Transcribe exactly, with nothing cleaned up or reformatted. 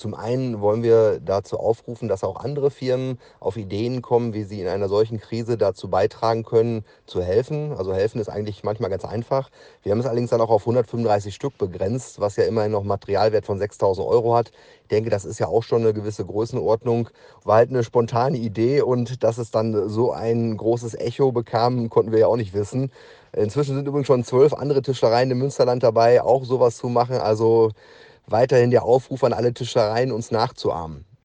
Zum einen wollen wir dazu aufrufen, dass auch andere Firmen auf Ideen kommen, wie sie in einer solchen Krise dazu beitragen können, zu helfen. Also helfen ist eigentlich manchmal ganz einfach. Wir haben es allerdings dann auch auf hundertfünfunddreißig Stück begrenzt, was ja immerhin noch einen Materialwert von sechstausend Euro hat. Ich denke, das ist ja auch schon eine gewisse Größenordnung. War halt eine spontane Idee, und dass es dann so ein großes Echo bekam, konnten wir ja auch nicht wissen. Inzwischen sind übrigens schon zwölf andere Tischlereien im Münsterland dabei, auch sowas zu machen. Also weiterhin der Aufruf an alle Tischlereien, uns nachzuahmen.